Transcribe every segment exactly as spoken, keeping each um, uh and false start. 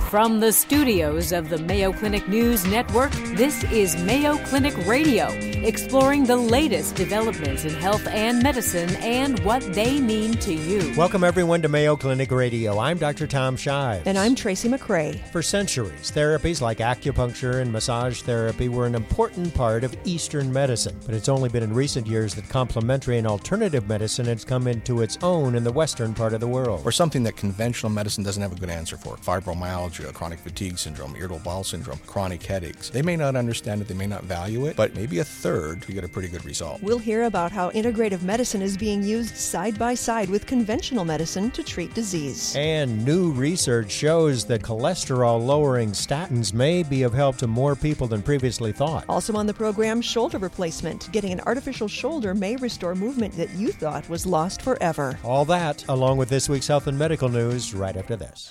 From the studios of the Mayo Clinic News Network, this is Mayo Clinic Radio, exploring the latest developments in health and medicine and what they mean to you. Welcome, everyone, to Mayo Clinic Radio. I'm Doctor Tom Shives. And I'm Tracy McCray. For centuries, therapies like acupuncture and massage therapy were an important part of Eastern medicine. But it's only been in recent years that complementary and alternative medicine has come into its own in the Western part of the world. Or something that conventional medicine doesn't have a good answer for. Fibromyalgia, chronic fatigue syndrome, irritable bowel syndrome, chronic headaches. They may not understand it, they may not value it, but maybe a third, we get a pretty good result. We'll hear about how integrative medicine is being used side by side with conventional medicine to treat disease. And new research shows that cholesterol-lowering statins may be of help to more people than previously thought. Also on the program, shoulder replacement. Getting an artificial shoulder may restore movement that you thought was lost forever. All that, along with this week's health and medical news, right after this.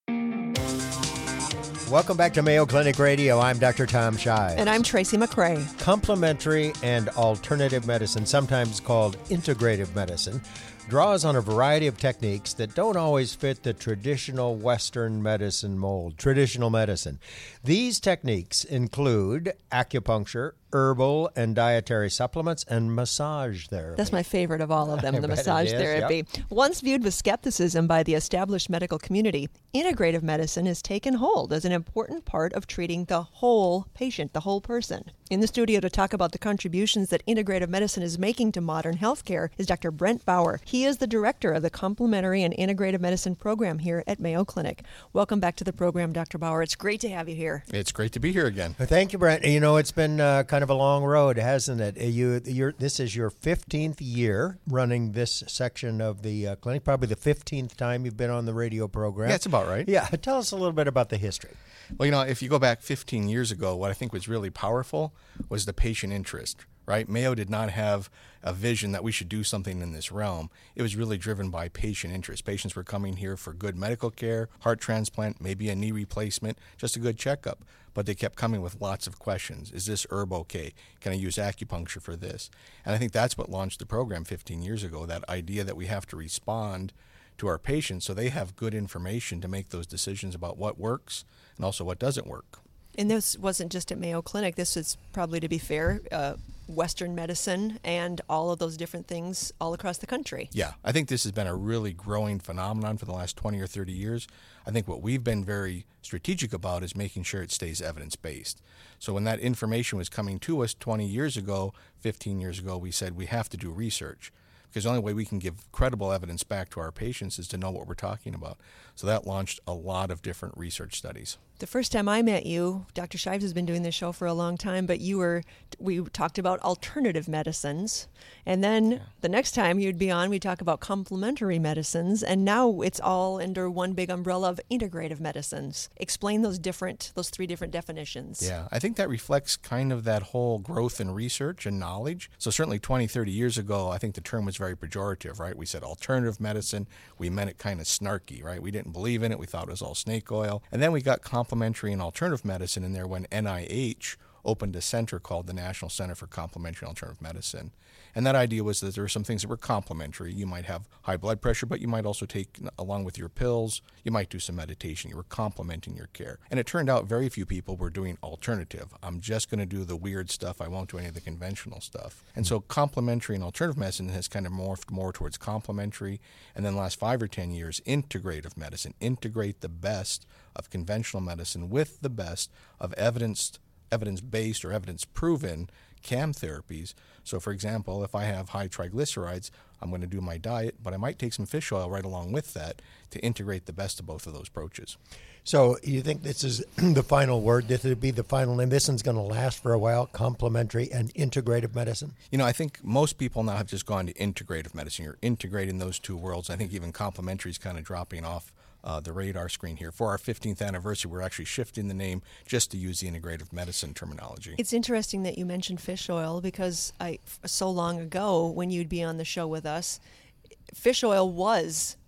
Welcome back to Mayo Clinic Radio. I'm Doctor Tom Shives. And I'm Tracy McCray. Complementary and alternative medicine, sometimes called integrative medicine, draws on a variety of techniques that don't always fit the traditional Western medicine mold, traditional medicine. These techniques include acupuncture, herbal and dietary supplements, and massage therapy. That's my favorite of all of them, the massage is, therapy. Yep. Once viewed with skepticism by the established medical community, integrative medicine has taken hold as an important part of treating the whole patient, the whole person. In the studio to talk about the contributions that integrative medicine is making to modern healthcare is Doctor Brent Bauer. He is the director of the Complementary and Integrative Medicine program here at Mayo Clinic. Welcome back to the program, Doctor Bauer. It's great to have you here. It's great to be here again. Thank you, Brent. You know, it's been uh, kind of a long road, hasn't it? You, you're, this is your fifteenth year running this section of the uh, clinic, probably the fifteenth time you've been on the radio program. Yeah, that's about right. Yeah, tell us a little bit about the history. Well, you know, if you go back fifteen years ago, what I think was really powerful was the patient interest, right? Mayo did not have a vision that we should do something in this realm. It was really driven by patient interest. Patients were coming here for good medical care, heart transplant, maybe a knee replacement, just a good checkup. But they kept coming with lots of questions. Is this herb okay? Can I use acupuncture for this? And I think that's what launched the program fifteen years ago, that idea that we have to respond to our patients so they have good information to make those decisions about what works and also what doesn't work. And this wasn't just at Mayo Clinic. This is probably, to be fair, uh, Western medicine and all of those different things all across the country. Yeah, I think this has been a really growing phenomenon for the last twenty or thirty years. I think what we've been very strategic about is making sure it stays evidence-based. So when that information was coming to us twenty years ago, fifteen years ago, we said we have to do research, because the only way we can give credible evidence back to our patients is to know what we're talking about. So that launched a lot of different research studies. The first time I met you, Doctor Shives has been doing this show for a long time, but you were, we talked about alternative medicines. And then yeah. the next time you'd be on, we talk about complementary medicines. And now it's all under one big umbrella of integrative medicines. Explain those different, those three different definitions. Yeah, I think that reflects kind of that whole growth in research and knowledge. So certainly twenty, thirty years ago, I think the term was very pejorative, right? We said alternative medicine. We meant it kind of snarky, right? We didn't believe in it. We thought it was all snake oil. And then we got complementary and alternative medicine in there when N I H opened a center called the National Center for Complementary and Alternative Medicine. And that idea was that there were some things that were complementary. You might have high blood pressure, but you might also take, along with your pills, you might do some meditation. You were complementing your care. And it turned out very few people were doing alternative. I'm just going to do the weird stuff. I won't do any of the conventional stuff. And so complementary and alternative medicine has kind of morphed more towards complementary. And then the last five or ten years, integrative medicine. Integrate the best of conventional medicine with the best of evidence, evidence-based or evidence-proven C A M therapies. So, for example, if I have high triglycerides, I'm going to do my diet, but I might take some fish oil right along with that to integrate the best of both of those approaches. So you think this is the final word? This would be the final name? This one's going to last for a while, complementary and integrative medicine? You know, I think most people now have just gone to integrative medicine. You're integrating those two worlds. I think even complementary is kind of dropping off Uh, the radar screen here. For our fifteenth anniversary, we're actually shifting the name just to use the integrative medicine terminology. It's interesting that you mentioned fish oil because I, so long ago when you'd be on the show with us, fish oil was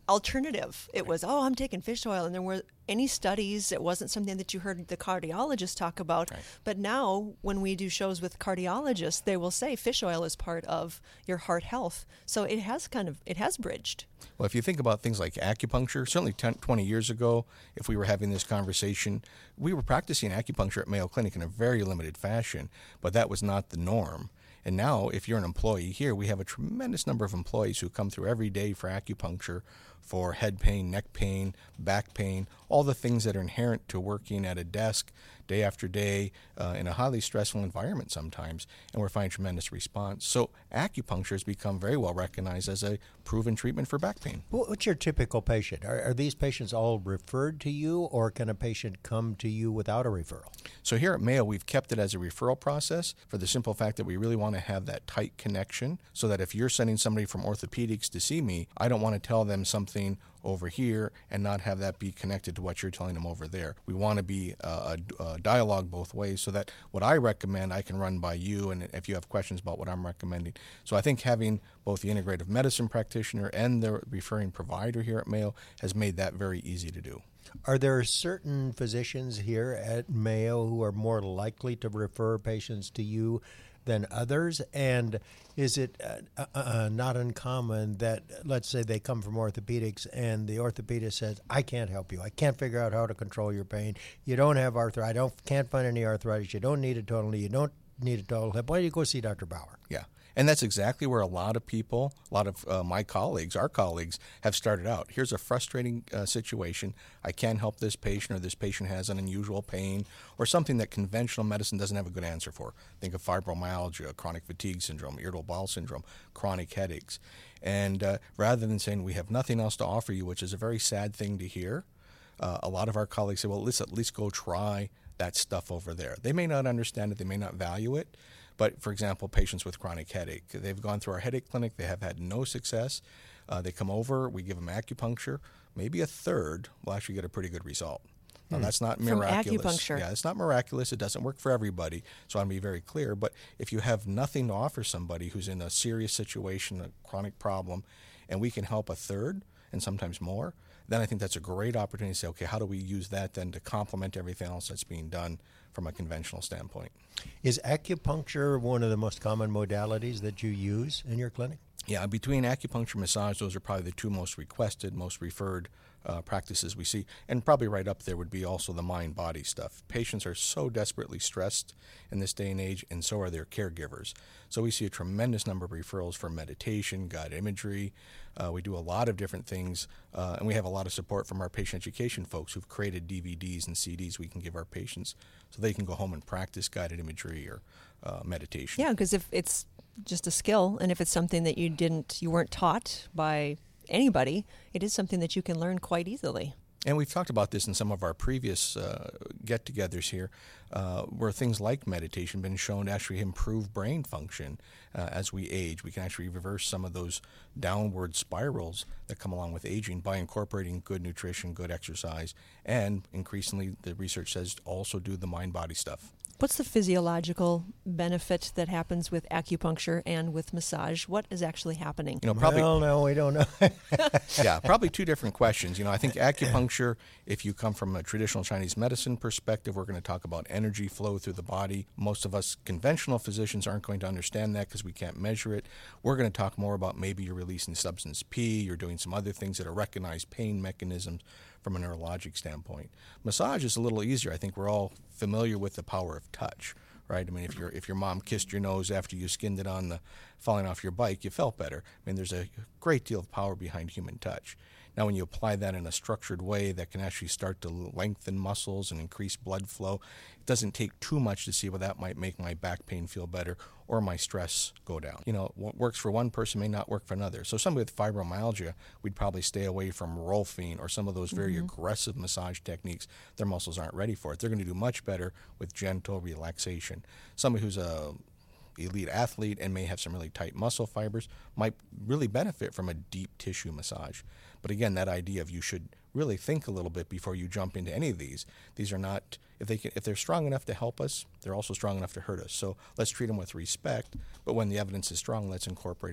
alternative. It was, oh, I'm taking fish oil, and there were any studies. It wasn't something that you heard the cardiologist talk about. Right. But now, when we do shows with cardiologists, they will say fish oil is part of your heart health. So it has kind of it has bridged. Well, if you think about things like acupuncture, certainly ten, twenty years ago, if we were having this conversation, we were practicing acupuncture at Mayo Clinic in a very limited fashion, but that was not the norm. And now, if you're an employee here, we have a tremendous number of employees who come through every day for acupuncture, for head pain, neck pain, back pain, all the things that are inherent to working at a desk day after day uh, in a highly stressful environment sometimes, and we're finding tremendous response. So acupuncture has become very well recognized as a proven treatment for back pain. What's your typical patient? Are, are these patients all referred to you, or can a patient come to you without a referral? So here at Mayo, we've kept it as a referral process for the simple fact that we really want to have that tight connection, so that if you're sending somebody from orthopedics to see me, I don't want to tell them something over here and not have that be connected to what you're telling them over there. We want to be uh, a, a dialogue both ways, so that what I recommend I can run by you, and if you have questions about what I'm recommending. So I think having both the integrative medicine practitioner and the referring provider here at Mayo has made that very easy to do. Are there certain physicians here at Mayo who are more likely to refer patients to you than others? And is it uh, uh, not uncommon that, let's say they come from orthopedics and the orthopedist says, I can't help you. I can't figure out how to control your pain. You don't have arthritis. I don't, can't find any arthritis. You don't need a total knee. You don't need a total hip. Why don't you go see Doctor Bauer? Yeah. And that's exactly where a lot of people, a lot of uh, my colleagues, our colleagues, have started out. Here's a frustrating uh, situation. I can't help this patient, or this patient has an unusual pain, or something that conventional medicine doesn't have a good answer for. Think of fibromyalgia, chronic fatigue syndrome, irritable bowel syndrome, chronic headaches. And uh, rather than saying we have nothing else to offer you, which is a very sad thing to hear, uh, a lot of our colleagues say, well, let's at least go try that stuff over there. They may not understand it, they may not value it. But, for example, patients with chronic headache, they've gone through our headache clinic, they have had no success. Uh, they come over, we give them acupuncture. Maybe a third will actually get a pretty good result. Now, that's not miraculous. From acupuncture. Yeah, it's not miraculous. It doesn't work for everybody, so I want to be very clear. But if you have nothing to offer somebody who's in a serious situation, a chronic problem, and we can help a third and sometimes more, then I think that's a great opportunity to say, okay, how do we use that then to complement everything else that's being done from a conventional standpoint? Is acupuncture one of the most common modalities that you use in your clinic? Yeah, between acupuncture and massage, those are probably the two most requested, most referred uh, practices we see. And probably right up there would be also the mind-body stuff. Patients are so desperately stressed in this day and age, and so are their caregivers. So we see a tremendous number of referrals for meditation, guided imagery. Uh, we do a lot of different things, uh, and we have a lot of support from our patient education folks who've created D V Ds and C Ds we can give our patients so they can go home and practice guided imagery or uh, meditation. Yeah, because if it's just a skill, and if it's something that you didn't, you weren't taught by anybody, it is something that you can learn quite easily. And we've talked about this in some of our previous uh, get-togethers here, uh, where things like meditation have been shown to actually improve brain function uh, as we age. We can actually reverse some of those downward spirals that come along with aging by incorporating good nutrition, good exercise, and increasingly the research says also do the mind-body stuff. What's the physiological benefit that happens with acupuncture and with massage? What is actually happening? You know, probably. Well, no, we don't know. Yeah, probably two different questions. You know, I think acupuncture, if you come from a traditional Chinese medicine perspective, we're going to talk about energy flow through the body. Most of us conventional physicians aren't going to understand that because we can't measure it. We're going to talk more about maybe you're releasing substance P, you're doing some other things that are recognized pain mechanisms from a neurologic standpoint. Massage is a little easier. I think we're all familiar with the power of touch, right? I mean, if your if your mom kissed your nose after you skinned it on the falling off your bike, you felt better. I mean, there's a great deal of power behind human touch. Now, when you apply that in a structured way that can actually start to lengthen muscles and increase blood flow, it doesn't take too much to see, well, that might make my back pain feel better or my stress go down. You know, what works for one person may not work for another. So somebody with fibromyalgia, we'd probably stay away from Rolfing or some of those very mm-hmm. aggressive massage techniques. Their muscles aren't ready for it. They're going to do much better with gentle relaxation. Somebody who's a elite athlete and may have some really tight muscle fibers might really benefit from a deep tissue massage. But again, that idea of you should really think a little bit before you jump into any of these. These are not, if they can, if they're strong enough to help us, they're also strong enough to hurt us. So let's treat them with respect, but when the evidence is strong, let's incorporate them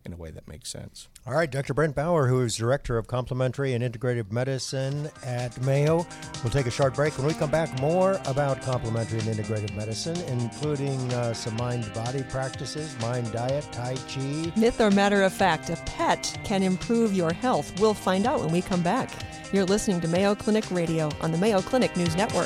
in a way that makes sense. All right, Doctor Brent Bauer, who is Director of Complementary and Integrative Medicine at Mayo. We'll take a short break. When we come back, more about complementary and integrative medicine, including uh, some mind-body practices, mind diet, Tai Chi. Myth or matter of fact, a pet can improve your health. We'll find out when we come back. You're listening to Mayo Clinic Radio on the Mayo Clinic News Network.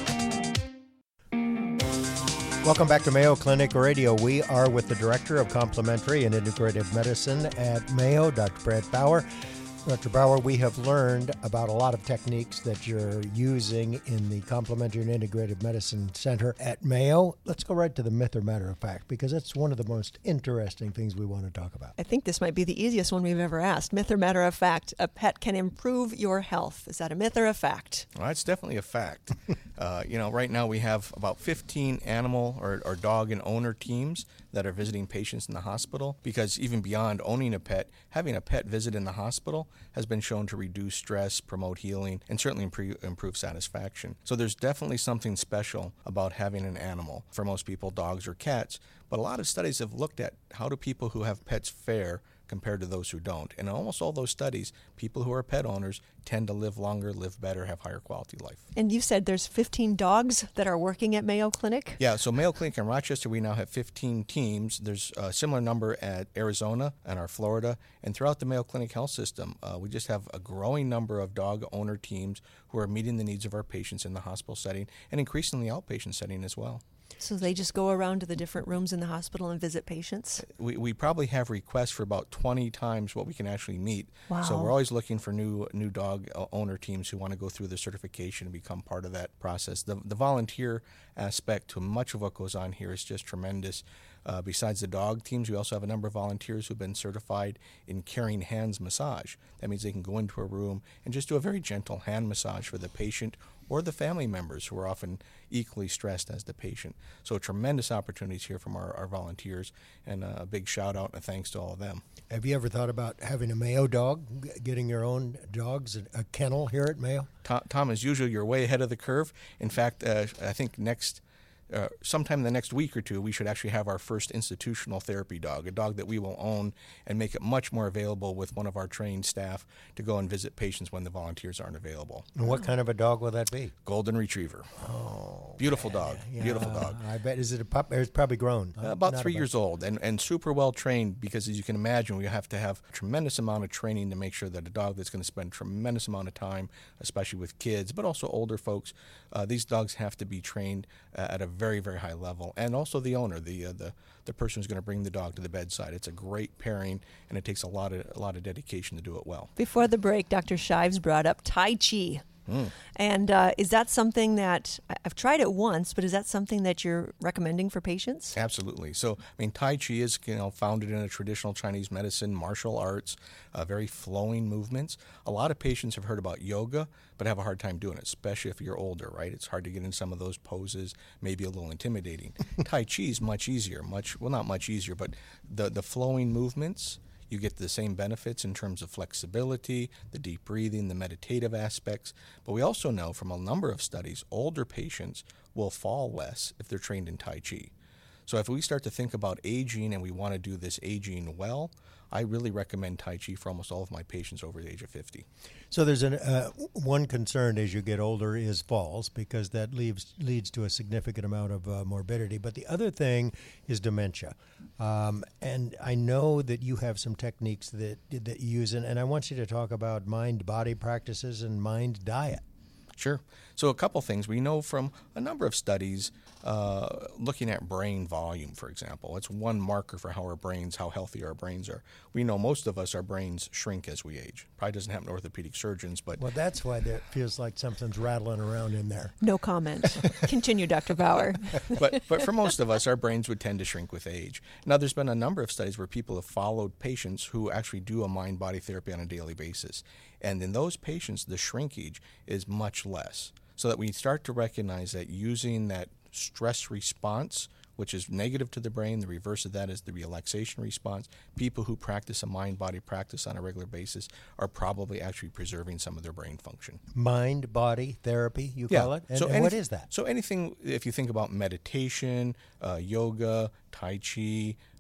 Welcome back to Mayo Clinic Radio. We are with the Director of Complementary and Integrative Medicine at Mayo, Doctor Brent Bauer. Doctor Bauer, we have learned about a lot of techniques that you're using in the Complementary and Integrative Medicine Center at Mayo. Let's go right to the myth or matter of fact, because that's one of the most interesting things we want to talk about. I think this might be the easiest one we've ever asked. Myth or matter of fact, a pet can improve your health. Is that a myth or a fact? Well, it's definitely a fact. uh, you know, right now we have about fifteen animal or, or dog and owner teams that are visiting patients in the hospital, because even beyond owning a pet, having a pet visit in the hospital has been shown to reduce stress, promote healing, and certainly improve, improve satisfaction. So there's definitely something special about having an animal. For most people, dogs or cats, but a lot of studies have looked at how do people who have pets fare compared to those who don't. And in almost all those studies, people who are pet owners tend to live longer, live better, have higher quality life. And you said there's fifteen dogs that are working at Mayo Clinic? Yeah, so Mayo Clinic in Rochester, we now have fifteen teams. There's a similar number at Arizona and our Florida. And throughout the Mayo Clinic health system, uh, we just have a growing number of dog owner teams who are meeting the needs of our patients in the hospital setting and increasingly outpatient setting as well. So they just go around to the different rooms in the hospital and visit patients? We we probably have requests for about twenty times what we can actually meet. Wow. So we're always looking for new new dog owner teams who want to go through the certification and become part of that process. The the volunteer aspect to much of what goes on here is just tremendous. Uh, besides the dog teams, we also have a number of volunteers who've been certified in caring hands massage. That means they can go into a room and just do a very gentle hand massage for the patient or the family members who are often equally stressed as the patient. So tremendous opportunities here from our, our volunteers, and a big shout out and thanks to all of them. Have you ever thought about having a Mayo dog, getting your own dogs, a kennel here at Mayo? Tom, Tom as usual, you're way ahead of the curve. In fact, uh, I think next Uh, sometime in the next week or two, we should actually have our first institutional therapy dog, a dog that we will own and make it much more available with one of our trained staff to go and visit patients when the volunteers aren't available. And what kind of a dog will that be? Golden Retriever. Oh, beautiful yeah, dog. yeah, Beautiful dog. I bet. Is it a pup? It's probably grown. Uh, about Not three years old and, and super well trained, because as you can imagine, we have to have a tremendous amount of training to make sure that a dog that's going to spend a tremendous amount of time, especially with kids, but also older folks, uh, these dogs have to be trained uh, at a very, very high level. And also the owner, the uh, the the person who's going to bring the dog to the bedside. It's a great pairing, and it takes a lot of a lot of dedication to do it well. Before the break, Doctor Shives brought up Tai Chi. Mm. And uh, is that something that, I've tried it once, but is that something that you're recommending for patients? Absolutely. So, I mean, Tai Chi is, you know, founded in a traditional Chinese medicine, martial arts, uh, very flowing movements. A lot of patients have heard about yoga, but have a hard time doing it, especially if you're older, right? It's hard to get in some of those poses, maybe a little intimidating. Tai Chi is much easier, much, well, not much easier, but the, the flowing movements, you get the same benefits in terms of flexibility, the deep breathing, the meditative aspects. But we also know from a number of studies, older patients will fall less if they're trained in Tai Chi. So if we start to think about aging and we want to do this aging well, I really recommend Tai Chi for almost all of my patients over the age of fifty. So there's an, uh, one concern as you get older is falls, because that leaves, leads to a significant amount of uh, morbidity. But the other thing is dementia. Um, and I know that you have some techniques that, that you use, and, and I want you to talk about mind-body practices and mind diet. Sure. So a couple things. We know from a number of studies uh, looking at brain volume, for example. It's one marker for how our brains, how healthy our brains are. We know most of us, our brains shrink as we age. Probably doesn't happen to orthopedic surgeons, but... Well, that's why it feels like something's rattling around in there. No comment. Continue, Doctor Bauer. but, but for most of us, our brains would tend to shrink with age. Now, there's been a number of studies where people have followed patients who actually do a mind-body therapy on a daily basis. And in those patients, the shrinkage is much less. So that we start to recognize that using that stress response, which is negative to the brain, the reverse of that is the relaxation response, people who practice a mind-body practice on a regular basis are probably actually preserving some of their brain function. Mind-body therapy, you yeah. call it? And, so and anyth- what is that? So anything, if you think about meditation, uh, yoga, Tai Chi,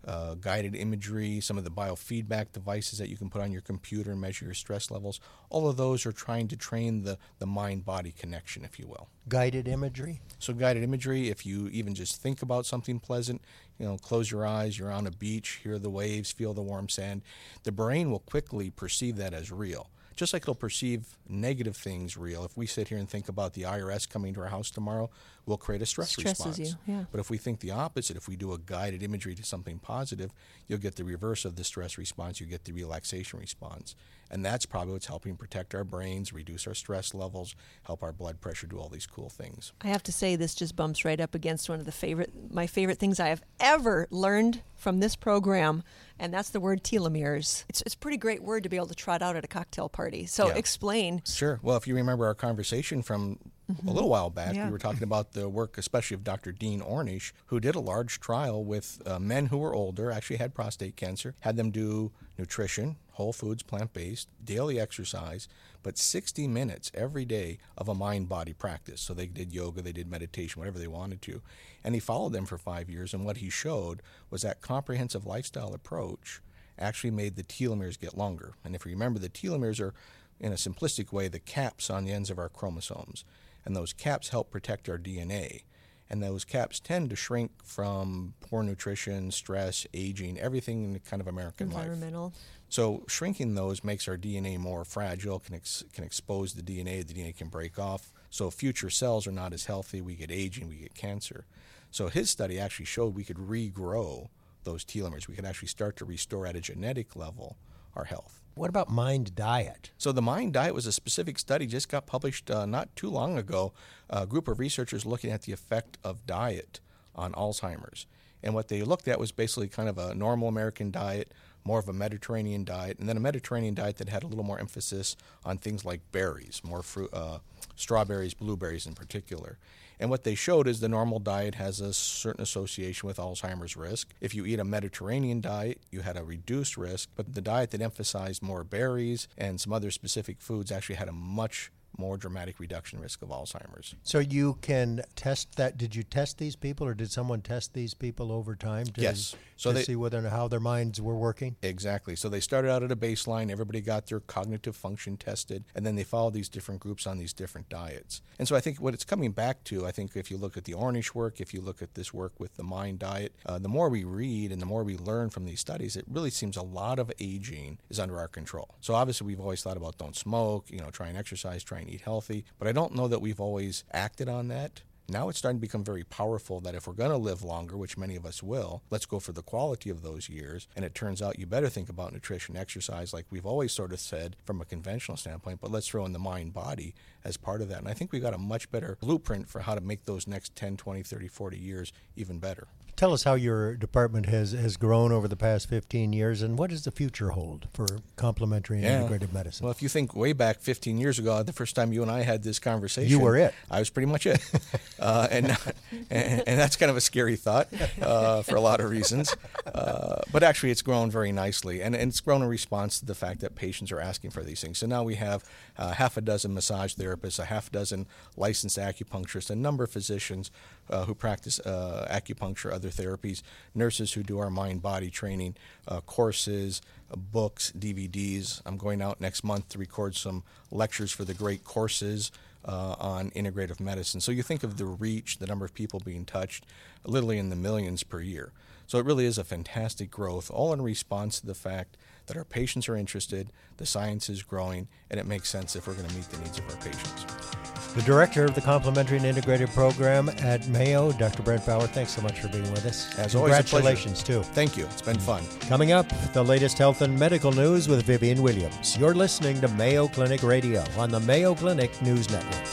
uh, guided imagery, some of the biofeedback devices that you can put on your computer and measure your stress levels. All of those are trying to train the, the mind-body connection, if you will. Guided imagery? So guided imagery, if you even just think about something pleasant, you know, close your eyes, you're on a beach, hear the waves, feel the warm sand, the brain will quickly perceive that as real. Just like it'll perceive negative things real. If we sit here and think about the I R S coming to our house tomorrow, we'll create a stress Stresses response. you, yeah. But if we think the opposite, if we do a guided imagery to something positive, you'll get the reverse of the stress response. You get the relaxation response. And that's probably what's helping protect our brains, reduce our stress levels, help our blood pressure, do all these cool things. I have to say, this just bumps right up against one of the favorite, my favorite things I have ever learned from this program, and that's the word telomeres. It's, it's a pretty great word to be able to trot out at a cocktail party. So Yeah. explain. Sure. Well, if you remember our conversation from mm-hmm. a little while back, Yeah. we were talking about the work, especially of Doctor Dean Ornish, who did a large trial with uh, men who were older, actually had prostate cancer, had them do nutrition, whole foods, plant-based, daily exercise, but sixty minutes every day of a mind-body practice. So they did yoga, they did meditation, whatever they wanted to. And he followed them for five years, and what he showed was that comprehensive lifestyle approach actually made the telomeres get longer. And if you remember, the telomeres are, in a simplistic way, the caps on the ends of our chromosomes. And those caps help protect our D N A. And those caps tend to shrink from poor nutrition, stress, aging, everything in the kind of American life. Environmental. So shrinking those makes our D N A more fragile, can ex- can expose the D N A, the D N A can break off. So future cells are not as healthy, we get aging, we get cancer. So his study actually showed we could regrow those telomeres. We could actually start to restore at a genetic level our health. What about mind diet? So the mind diet was a specific study, just got published uh, not too long ago. A group of researchers looking at the effect of diet on Alzheimer's. And what they looked at was basically kind of a normal American diet, more of a Mediterranean diet, and then a Mediterranean diet that had a little more emphasis on things like berries, more fruit, uh, strawberries, blueberries in particular. And what they showed is the normal diet has a certain association with Alzheimer's risk. If you eat a Mediterranean diet, you had a reduced risk, but the diet that emphasized more berries and some other specific foods actually had a much more dramatic reduction risk of Alzheimer's. So you can test that. Did you test these people, or did someone test these people over time to, Yes. So to they, see whether and how their minds were working? Exactly. So they started out at a baseline. Everybody got their cognitive function tested, and then they followed these different groups on these different diets. And so I think what it's coming back to, I think if you look at the Ornish work, if you look at this work with the mind diet, uh, the more we read and the more we learn from these studies, it really seems a lot of aging is under our control. So obviously we've always thought about don't smoke, you know, try and exercise, try and eat healthy, but I don't know that we've always acted on that. Now it's starting to become very powerful that if we're going to live longer, which many of us will, let's go for the quality of those years. And it turns out you better think about nutrition, exercise, like we've always sort of said from a conventional standpoint, but let's throw in the mind body as part of that. And I think we've got a much better blueprint for how to make those next ten, twenty, thirty, forty years even better. Tell us how your department has, has grown over the past fifteen years, and what does the future hold for complementary and Yeah. integrative medicine? Well, if you think way back fifteen years ago, the first time you and I had this conversation, You were it. I was pretty much it. uh, and, and and that's kind of a scary thought uh, for a lot of reasons. Uh, but actually, it's grown very nicely, and, and it's grown in response to the fact that patients are asking for these things. So now we have uh, half a dozen massage therapists, a half dozen licensed acupuncturists, a number of physicians uh, who practice uh, acupuncture, other therapies, nurses who do our mind-body training, uh, courses, uh, books, D V Ds. I'm going out next month to record some lectures for the great courses uh, on integrative medicine. So you think of the reach, the number of people being touched, literally in the millions per year. So it really is a fantastic growth, all in response to the fact that our patients are interested, the science is growing, and it makes sense if we're going to meet the needs of our patients. The director of the Complementary and Integrative Program at Mayo, Doctor Brent Bauer, thanks so much for being with us. As always, a pleasure. Congratulations, too. Thank you. It's been fun. Coming up, the latest health and medical news with Vivian Williams. You're listening to Mayo Clinic Radio on the Mayo Clinic News Network.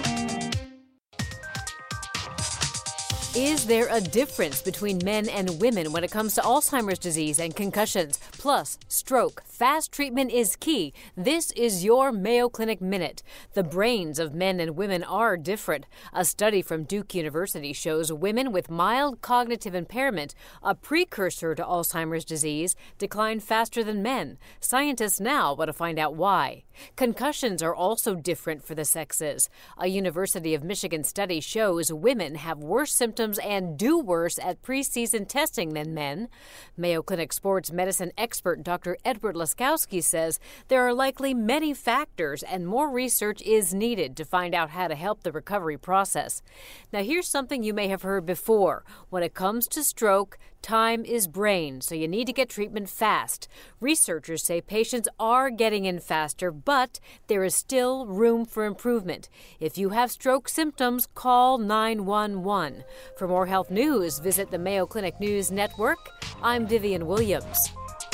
Is there a difference between men and women when it comes to Alzheimer's disease and concussions, plus stroke, Fast treatment is key. This is your Mayo Clinic Minute. The brains of men and women are different. A study from Duke University shows women with mild cognitive impairment, a precursor to Alzheimer's disease, decline faster than men. Scientists now want to find out why. Concussions are also different for the sexes. A University of Michigan study shows women have worse symptoms and do worse at preseason testing than men. Mayo Clinic sports medicine expert Doctor Edward Laskowski says there are likely many factors and more research is needed to find out how to help the recovery process. Now, here's something you may have heard before. When it comes to stroke, time is brain, so you need to get treatment fast. Researchers say patients are getting in faster, but there is still room for improvement. If you have stroke symptoms, call nine one one. For more health news, visit the Mayo Clinic News Network. I'm Vivian Williams.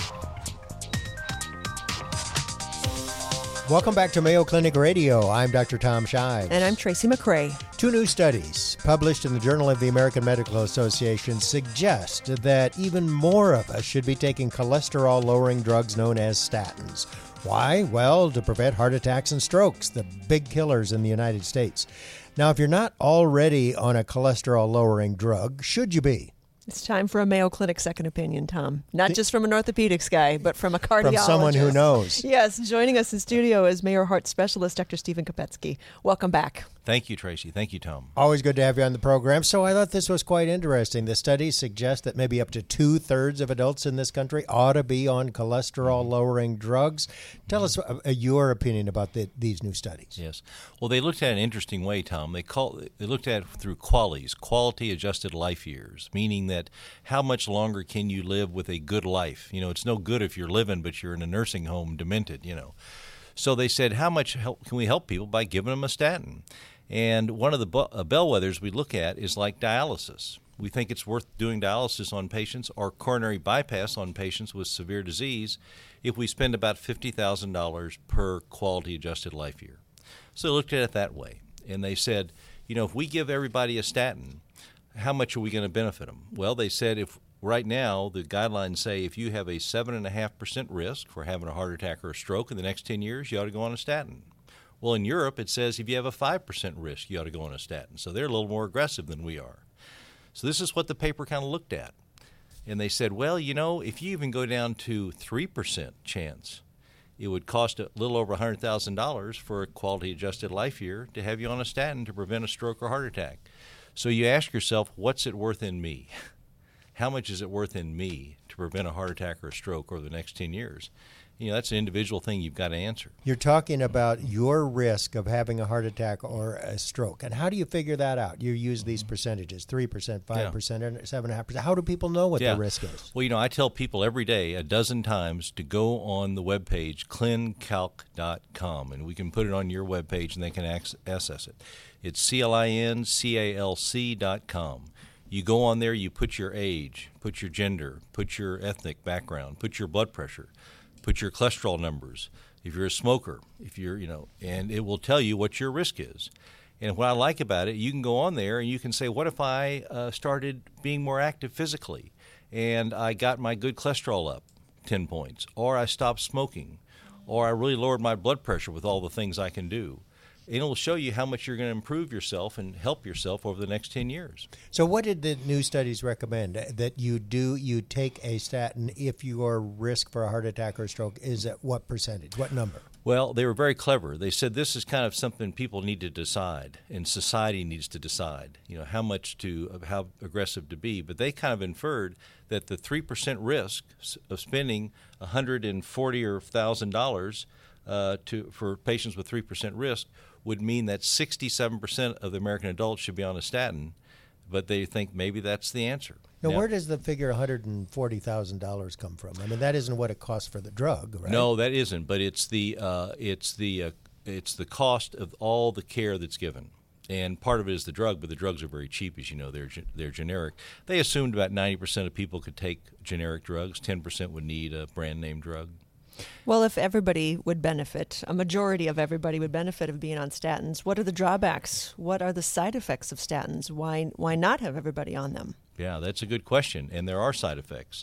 Welcome back to Mayo Clinic Radio. I'm Doctor Tom Shives. And I'm Tracy McCray. Two new studies published in the Journal of the American Medical Association suggest that even more of us should be taking cholesterol-lowering drugs known as statins. Why? Well, to prevent heart attacks and strokes, the big killers in the United States. Now, if you're not already on a cholesterol-lowering drug, should you be? It's time for a Mayo Clinic second opinion, Tom. Not just from an orthopedics guy, but from a cardiologist. From someone who knows. Yes, joining us in studio is Mayo Heart Specialist Doctor Stephen Kopetsky. Welcome back. Thank you, Tracy. Thank you, Tom. Always good to have you on the program. So I thought this was quite interesting. The studies suggest that maybe up to two-thirds of adults in this country ought to be on cholesterol-lowering drugs. Tell us uh, your opinion about the, these new studies. Yes. Well, they looked at it in an interesting way, Tom. They call they looked at it through QALYs, quality-adjusted life years, meaning that how much longer can you live with a good life? You know, it's no good if you're living, but you're in a nursing home demented, you know. So they said, how much help can we help people by giving them a statin? And one of the bellwethers we look at is like dialysis. We think it's worth doing dialysis on patients or coronary bypass on patients with severe disease if we spend about fifty thousand dollars per quality-adjusted life year. So they looked at it that way. And they said, you know, if we give everybody a statin, how much are we going to benefit them? Well, they said if right now the guidelines say if you have a seven point five percent risk for having a heart attack or a stroke in the next ten years, you ought to go on a statin. Well, in Europe, it says if you have a five percent risk, you ought to go on a statin. So they're a little more aggressive than we are. So this is what the paper kind of looked at. And they said, well, you know, if you even go down to three percent chance, it would cost a little over one hundred thousand dollars for a quality-adjusted life year to have you on a statin to prevent a stroke or heart attack. So you ask yourself, what's it worth in me? How much is it worth in me to prevent a heart attack or a stroke over the next ten years? You know, that's an individual thing you've got to answer. You're talking about your risk of having a heart attack or a stroke. And how do you figure that out? You use these percentages, three percent, five percent, and seven point five percent. How do people know what yeah. the risk is? Well, you know, I tell people every day a dozen times to go on the webpage, clin calc dot com, and we can put it on your webpage and they can access it. It's C L I N C A L C dot com. You go on there, you put your age, put your gender, put your ethnic background, put your blood pressure, put your cholesterol numbers, if you're a smoker, if you're, you know, and it will tell you what your risk is. And what I like about it, you can go on there and you can say, what if I uh, started being more active physically and I got my good cholesterol up ten points, or I stopped smoking, or I really lowered my blood pressure with all the things I can do. And it'll show you how much you're going to improve yourself and help yourself over the next ten years. So what did the new studies recommend? That you do, you take a statin if your risk for a heart attack or stroke is at what percentage, what number? Well, they were very clever. They said this is kind of something people need to decide, and society needs to decide, you know, how much to, how aggressive to be. But they kind of inferred that the three percent risk of spending one hundred forty thousand dollars or one thousand dollars uh, to for patients with three percent risk would mean that sixty-seven percent of the American adults should be on a statin, but they think maybe that's the answer. Now, now where does the figure one hundred forty thousand dollars come from? I mean, that isn't what it costs for the drug, right? No, that isn't, but it's the uh, it's the uh, it's the cost of all the care that's given. And part of it is the drug, but the drugs are very cheap, as you know. They're they're generic. They assumed about ninety percent of people could take generic drugs. ten percent would need a brand name drug. Well, if everybody would benefit, a majority of everybody would benefit of being on statins, what are the drawbacks? What are the side effects of statins? Why why not have everybody on them? Yeah, that's a good question, and there are side effects.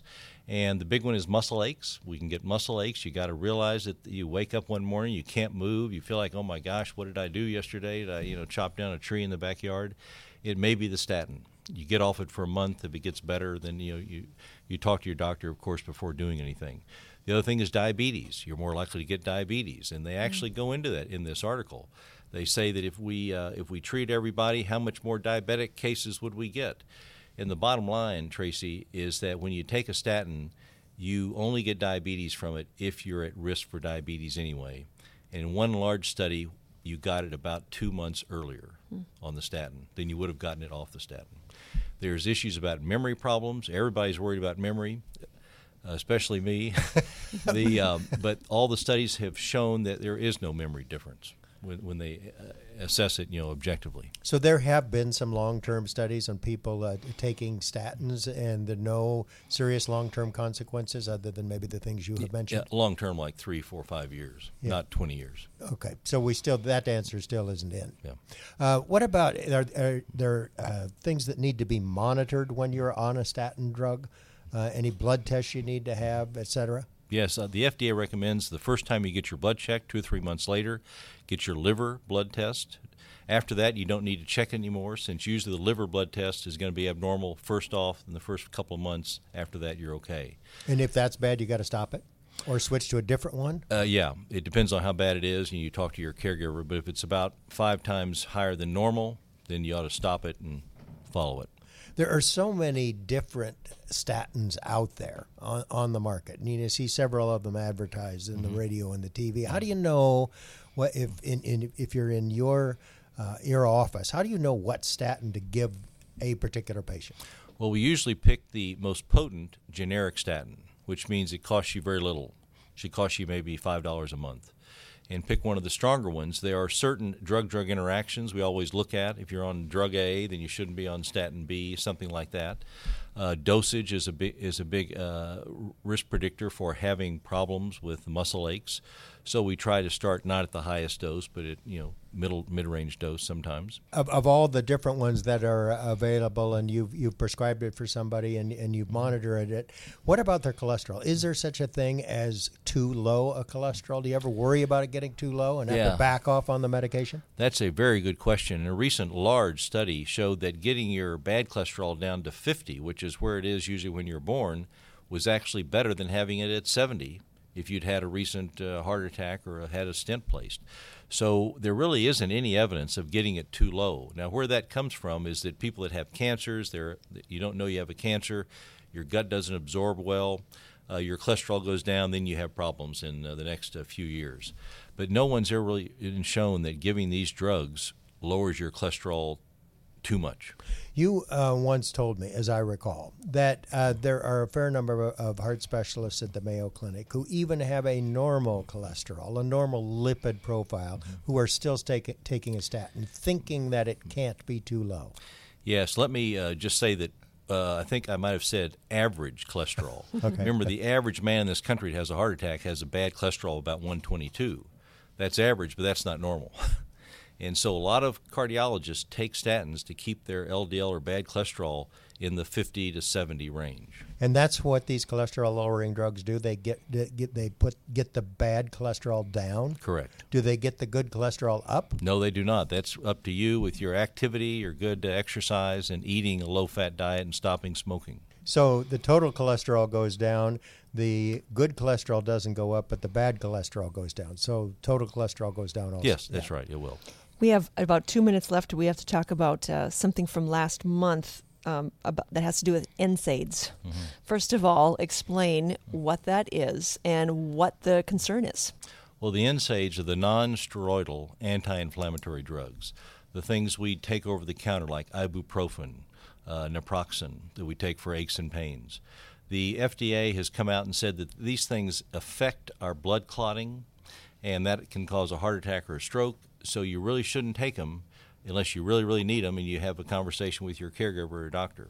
And the big one is muscle aches. We can get muscle aches. You got to realize that you wake up one morning, you can't move. You feel like, oh my gosh, what did I do yesterday? Did I, you know, chop down a tree in the backyard? It may be the statin. You get off it for a month. If it gets better, then you know you you talk to your doctor, of course, before doing anything. The other thing is diabetes. You're more likely to get diabetes, and they actually go into that in this article. They say that if we uh, if we treat everybody, how much more diabetic cases would we get? And the bottom line, Tracy, is that when you take a statin, you only get diabetes from it if you're at risk for diabetes anyway. And in one large study, you got it about two months earlier mm. on the statin than you would have gotten it off the statin. There's issues about memory problems. Everybody's worried about memory, especially me. the um, but all the studies have shown that there is no memory difference when, when they uh, assess it, you know, objectively. So there have been some long-term studies on people uh, taking statins, and there are no serious long-term consequences other than maybe the things you have mentioned. Yeah, long-term, like three, four, five years, yeah. Not twenty years. Okay, so we still that answer still isn't in. Yeah. Uh, what about are, are there uh, things that need to be monitored when you're on a statin drug? Uh, any blood tests you need to have, et cetera? Yes, uh, the F D A recommends the first time you get your blood checked, two or three months later, get your liver blood test. After that, you don't need to check anymore, since usually the liver blood test is going to be abnormal first off in the first couple of months. After that, you're okay. And if that's bad, you got to stop it or switch to a different one? Uh, yeah, it depends on how bad it is, and you talk to your caregiver. But if it's about five times higher than normal, then you ought to stop it and follow it. There are so many different statins out there on, on the market. And you see several of them advertised in mm-hmm. the radio and the T V. How do you know what if in, in if you're in your uh, your office? How do you know what statin to give a particular patient? Well, we usually pick the most potent generic statin, which means it costs you very little. It should cost you maybe five dollars a month. And pick one of the stronger ones. There are certain drug-drug interactions we always look at. If you're on drug A, then you shouldn't be on statin B, something like that. Uh, dosage is a big is a big uh, risk predictor for having problems with muscle aches. So we try to start not at the highest dose, but at you know middle mid-range dose sometimes. Of, of all the different ones that are available, and you've you've prescribed it for somebody, and, and you've monitored it, what about their cholesterol? Is there such a thing as too low a cholesterol? Do you ever worry about it getting too low and have yeah. to back off on the medication? That's a very good question. A recent large study showed that getting your bad cholesterol down to fifty, which is where it is usually when you're born, was actually better than having it at seventy. If you'd had a recent uh, heart attack or had a stent placed. So there really isn't any evidence of getting it too low. Now, where that comes from is that people that have cancers, they're, you don't know you have a cancer, your gut doesn't absorb well, uh, your cholesterol goes down, then you have problems in uh, the next uh, few years. But no one's ever really been shown that giving these drugs lowers your cholesterol too much. You uh, once told me, as I recall, that uh, there are a fair number of, of heart specialists at the Mayo Clinic who even have a normal cholesterol, a normal lipid profile, mm-hmm. who are still take, taking a statin, thinking that it can't be too low. Yes, let me uh, just say that uh, I think I might have said average cholesterol. Okay. Remember, the average man in this country that has a heart attack has a bad cholesterol about one twenty-two. That's average, but that's not normal. And so a lot of cardiologists take statins to keep their L D L or bad cholesterol in the fifty to seventy range. And that's what these cholesterol-lowering drugs do. They get, get they put get the bad cholesterol down. Correct. Do they get the good cholesterol up? No, they do not. That's up to you with your activity, your good exercise, and eating a low-fat diet and stopping smoking. So the total cholesterol goes down. The good cholesterol doesn't go up, but the bad cholesterol goes down. So total cholesterol goes down also. Yes, that's yeah. right. It will. We have about two minutes left. We have to talk about uh, something from last month um, about, that has to do with N SAIDs. Mm-hmm. First of all, explain what that is and what the concern is. Well, the N SAIDs are the non-steroidal anti-inflammatory drugs, the things we take over the counter like ibuprofen, uh, naproxen that we take for aches and pains. The F D A has come out and said that these things affect our blood clotting, and that can cause a heart attack or a stroke. So you really shouldn't take them unless you really, really need them and you have a conversation with your caregiver or doctor.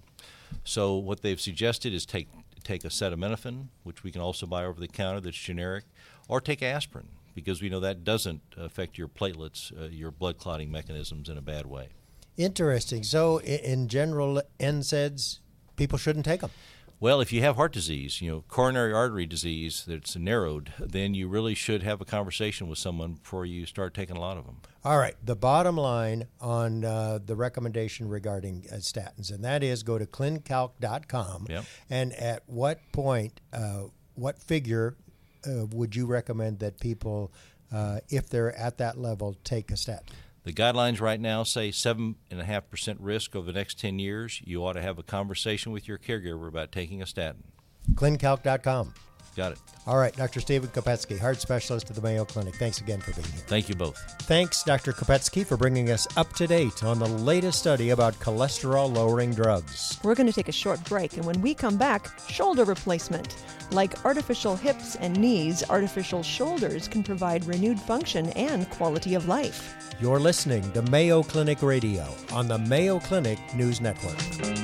So what they've suggested is take take acetaminophen, which we can also buy over the counter that's generic, or take aspirin, because we know that doesn't affect your platelets, uh, your blood clotting mechanisms in a bad way. Interesting. So in general, N SAIDs, people shouldn't take them? Well, if you have heart disease, you know, coronary artery disease that's narrowed, then you really should have a conversation with someone before you start taking a lot of them. All right, the bottom line on uh, the recommendation regarding uh, statins, and that is go to clin calc dot com. Yep. And at what point, uh, what figure uh, would you recommend that people, uh, if they're at that level, take a statin? The guidelines right now say seven point five percent risk over the next ten years. You ought to have a conversation with your caregiver about taking a statin. clin calc dot com. Got it. All right, Doctor Stephen Kopetsky, heart specialist at the Mayo Clinic. Thanks again for being here. Thank you both. Thanks, Doctor Kopetsky, for bringing us up to date on the latest study about cholesterol-lowering drugs. We're going to take a short break, and when we come back, shoulder replacement. Like artificial hips and knees, artificial shoulders can provide renewed function and quality of life. You're listening to Mayo Clinic Radio on the Mayo Clinic News Network.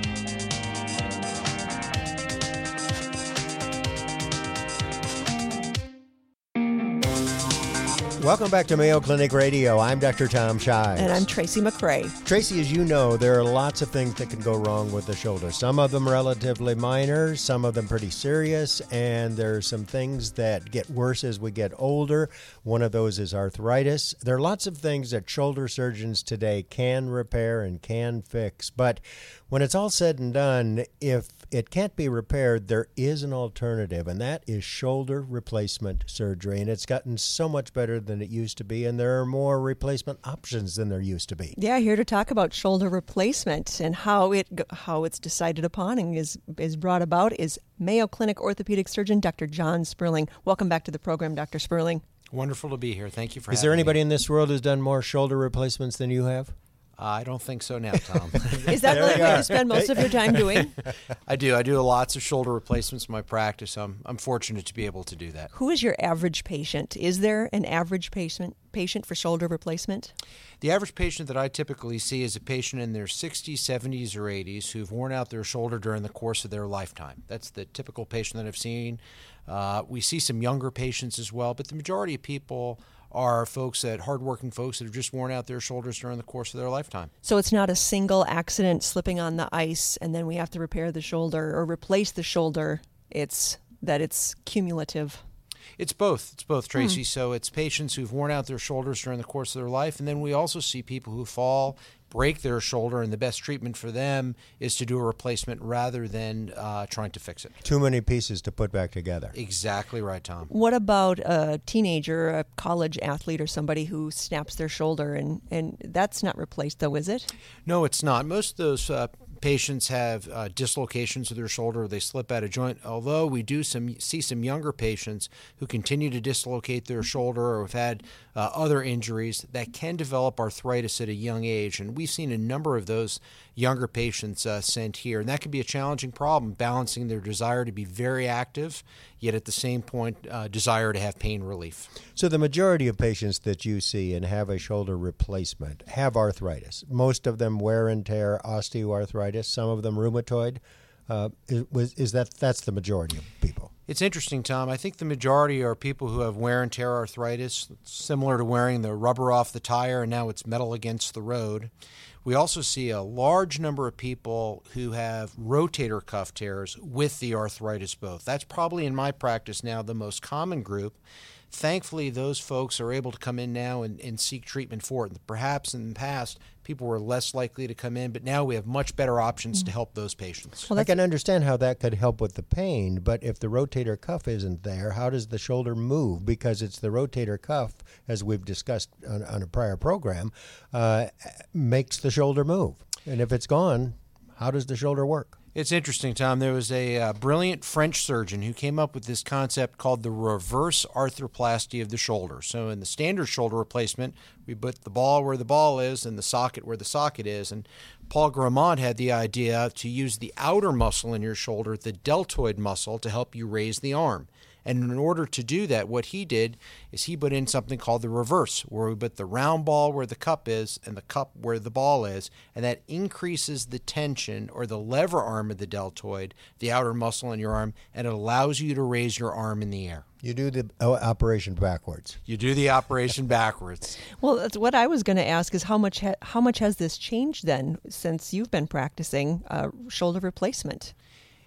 Welcome back to Mayo Clinic Radio. I'm Doctor Tom Shives. And I'm Tracy McRae. Tracy, as you know, there are lots of things that can go wrong with the shoulder. Some of them relatively minor, some of them pretty serious, and there are some things that get worse as we get older. One of those is arthritis. There are lots of things that shoulder surgeons today can repair and can fix, but when it's all said and done, if it can't be repaired, there is an alternative, and that is shoulder replacement surgery. And it's gotten so much better than it used to be, and there are more replacement options than there used to be. Yeah, here to talk about shoulder replacement and how it how it's decided upon and is is brought about is Mayo Clinic orthopedic surgeon Doctor John Sperling. Welcome back to the program, Doctor Sperling. Wonderful to be here. Thank you for Is having me. Is there anybody in this world who's done more shoulder replacements than you have? Uh, I don't think so now, Tom. Is that what you spend most of your time doing? I do. I do lots of shoulder replacements in my practice. I'm, I'm fortunate to be able to do that. Who is your average patient? Is there an average patient patient for shoulder replacement? The average patient that I typically see is a patient in their sixties, seventies, or eighties who've worn out their shoulder during the course of their lifetime. That's the typical patient that I've seen. Uh, we see some younger patients as well, but the majority of people are folks that hardworking folks that have just worn out their shoulders during the course of their lifetime. So it's not a single accident slipping on the ice and then we have to repair the shoulder or replace the shoulder. It's that it's cumulative. It's both. It's both, Tracy. Hmm. So it's patients who've worn out their shoulders during the course of their life, and then we also see people who fall, break their shoulder, and the best treatment for them is to do a replacement rather than uh, trying to fix it. Too many pieces to put back together. Exactly right, Tom. What about a teenager, a college athlete, or somebody who snaps their shoulder, and, and that's not replaced, though, is it? No, it's not. Most of those uh, patients have uh, dislocations of their shoulder, or they slip out of joint, although we do some see some younger patients who continue to dislocate their shoulder or have had uh, other injuries that can develop arthritis at a young age. And we've seen a number of those younger patients uh, sent here. And that can be a challenging problem, balancing their desire to be very active, yet at the same point, uh, desire to have pain relief. So the majority of patients that you see and have a shoulder replacement have arthritis. Most of them wear and tear, osteoarthritis, some of them rheumatoid. Uh, is, is that that's the majority of people? It's interesting, Tom. I think the majority are people who have wear and tear arthritis, similar to wearing the rubber off the tire and now it's metal against the road. We also see a large number of people who have rotator cuff tears with the arthritis both. That's probably in my practice now the most common group. Thankfully, those folks are able to come in now and, and seek treatment for it. Perhaps in the past, people were less likely to come in, but now we have much better options to help those patients. Well, I can understand how that could help with the pain, but if the rotator cuff isn't there, how does the shoulder move? Because it's the rotator cuff, as we've discussed on, on a prior program, uh, makes the shoulder move. And if it's gone, how does the shoulder work? It's interesting, Tom. There was a uh, brilliant French surgeon who came up with this concept called the reverse arthroplasty of the shoulder. So in the standard shoulder replacement, we put the ball where the ball is and the socket where the socket is. And Paul Grammont had the idea to use the outer muscle in your shoulder, the deltoid muscle, to help you raise the arm. And in order to do that, what he did is he put in something called the reverse, where we put the round ball where the cup is and the cup where the ball is, and that increases the tension or the lever arm of the deltoid, the outer muscle in your arm, and it allows you to raise your arm in the air. You do the operation backwards. You do the operation backwards. Well, that's what I was going to ask is how much ha- how much has this changed then since you've been practicing uh, shoulder replacement?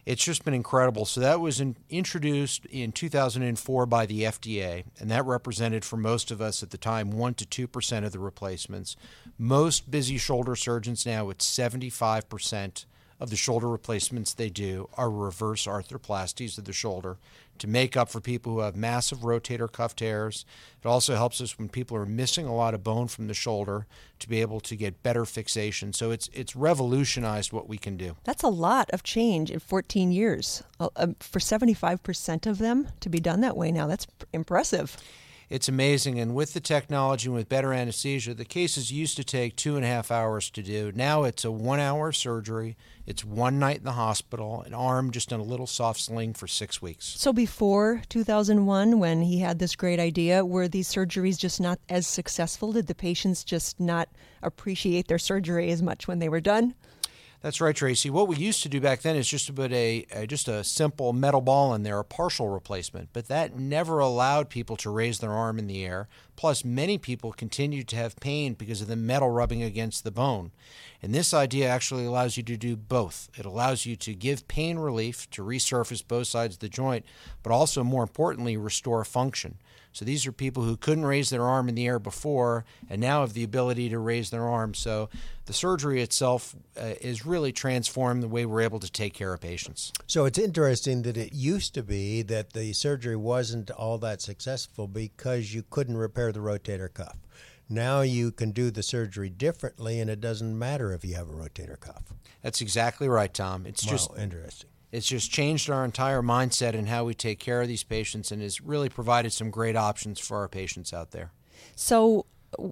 It's just been incredible. So that was in, introduced in two thousand four by the F D A, and that represented for most of us at the time one to two percent of the replacements. Most busy shoulder surgeons now, it's seventy-five percent of the shoulder replacements they do are reverse arthroplasties of the shoulder to make up for people who have massive rotator cuff tears. It also helps us when people are missing a lot of bone from the shoulder to be able to get better fixation. So it's it's revolutionized what we can do. That's a lot of change in fourteen years. Uh, uh, for seventy-five percent of them to be done that way now, that's p- impressive. It's amazing. And with the technology and with better anesthesia, the cases used to take two and a half hours to do. Now it's a one-hour surgery. It's one night in the hospital, an arm just in a little soft sling for six weeks. So before two thousand one, when he had this great idea, were these surgeries just not as successful? Did the patients just not appreciate their surgery as much when they were done? That's right, Tracy. What we used to do back then is just to put a, a just a simple metal ball in there, a partial replacement. But that never allowed people to raise their arm in the air. Plus, many people continued to have pain because of the metal rubbing against the bone. And this idea actually allows you to do both. It allows you to give pain relief, to resurface both sides of the joint, but also, more importantly, restore function. So these are people who couldn't raise their arm in the air before and now have the ability to raise their arm. So the surgery itself uh, is really transformed the way we're able to take care of patients. So it's interesting that it used to be that the surgery wasn't all that successful because you couldn't repair the rotator cuff. Now you can do the surgery differently, and it doesn't matter if you have a rotator cuff. That's exactly right, Tom. It's wow, just interesting. It's just changed our entire mindset in how we take care of these patients and has really provided some great options for our patients out there. So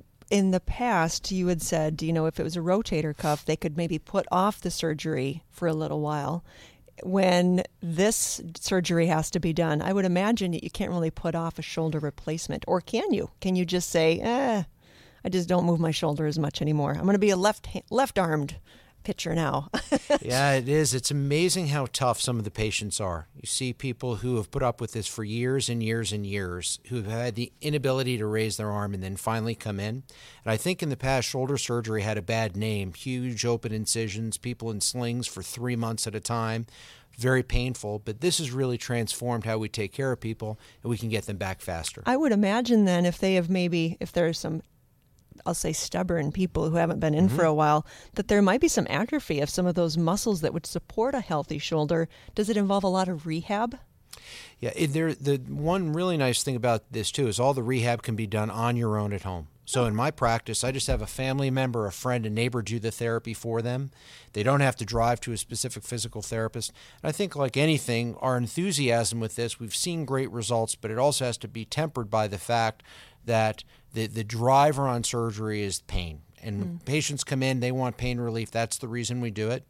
in the past, you had said, you know, if it was a rotator cuff, they could maybe put off the surgery for a little while. When this surgery has to be done, I would imagine that you can't really put off a shoulder replacement. Or can you? Can you just say, eh, I just don't move my shoulder as much anymore. I'm going to be a left left-armed pitcher now. Yeah, it is. It's amazing how tough some of the patients are. You see people who have put up with this for years and years and years, who have had the inability to raise their arm and then finally come in. And I think in the past, shoulder surgery had a bad name. Huge open incisions, people in slings for three months at a time. Very painful, but this has really transformed how we take care of people, and we can get them back faster. I would imagine then if they have maybe, if there's some I'll say stubborn people who haven't been in mm-hmm. for a while, that there might be some atrophy of some of those muscles that would support a healthy shoulder. Does it involve a lot of rehab? Yeah, it, there, the one really nice thing about this, too, is all the rehab can be done on your own at home. So in my practice, I just have a family member, a friend, a neighbor do the therapy for them. They don't have to drive to a specific physical therapist. And I think, like anything, our enthusiasm with this, we've seen great results, but it also has to be tempered by the fact that the, the driver on surgery is pain. And when mm. patients come in, they want pain relief. That's the reason we do it.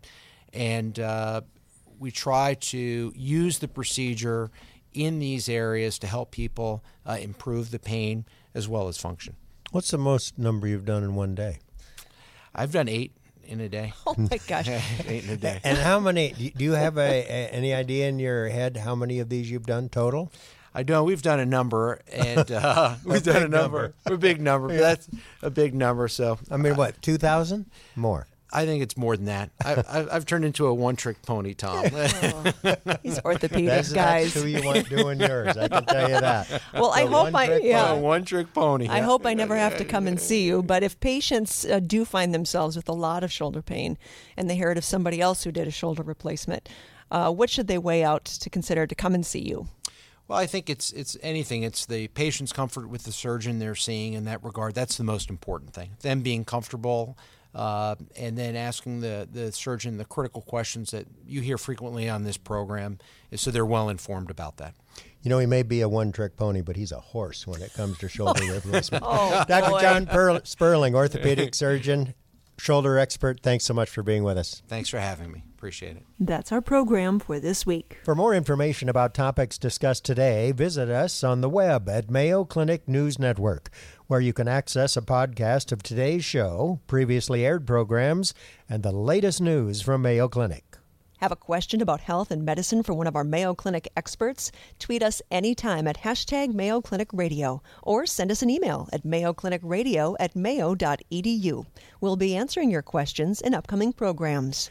And uh, we try to use the procedure in these areas to help people uh, improve the pain as well as function. What's the most number you've done in one day? I've done eight in a day. Oh, my gosh. Eight in a day. And how many, do you have a, a, any idea in your head how many of these you've done total? I know we've done a number, and uh, we've done a number. number. A big number. Yeah. That's a big number. So I mean, what, two thousand? More. I think it's more than that. I, I've, I've turned into a one-trick pony, Tom. Oh, he's orthopedic, that's, guys. That's who you want doing yours. I can tell you that. Well, I hope I yeah. A one-trick pony. I yeah. hope I never have to come and see you. But if patients uh, do find themselves with a lot of shoulder pain, and they heard of somebody else who did a shoulder replacement, uh, what should they weigh out to consider to come and see you? Well, I think it's it's anything. It's the patient's comfort with the surgeon they're seeing in that regard. That's the most important thing. Them being comfortable, uh, and then asking the, the surgeon the critical questions that you hear frequently on this program, is so they're well informed about that. You know, he may be a one-trick pony, but he's a horse when it comes to shoulder replacement. Oh, Doctor boy. John per- Sperling, orthopedic surgeon, shoulder expert, thanks so much for being with us. Thanks for having me. Appreciate it. That's our program for this week. For more information about topics discussed today, visit us on the web at Mayo Clinic News Network, where you can access a podcast of today's show, previously aired programs, and the latest news from Mayo Clinic. Have a question about health and medicine for one of our Mayo Clinic experts? Tweet us anytime at hashtag Mayo Clinic Radio, or send us an email at mayoclinicradio at mayo dot edu. We'll be answering your questions in upcoming programs.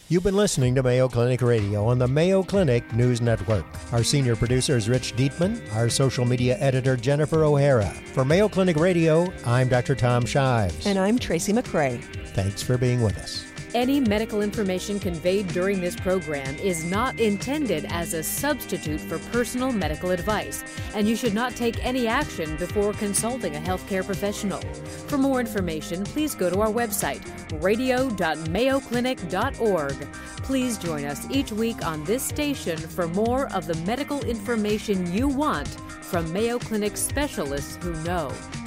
You've been listening to Mayo Clinic Radio on the Mayo Clinic News Network. Our senior producer is Rich Dietman, our social media editor Jennifer O'Hara. For Mayo Clinic Radio, I'm Doctor Tom Shives. And I'm Tracy McCray. Thanks for being with us. Any medical information conveyed during this program is not intended as a substitute for personal medical advice, and you should not take any action before consulting a healthcare professional. For more information, please go to our website, radio dot mayo clinic dot org. Please join us each week on this station for more of the medical information you want from Mayo Clinic specialists who know.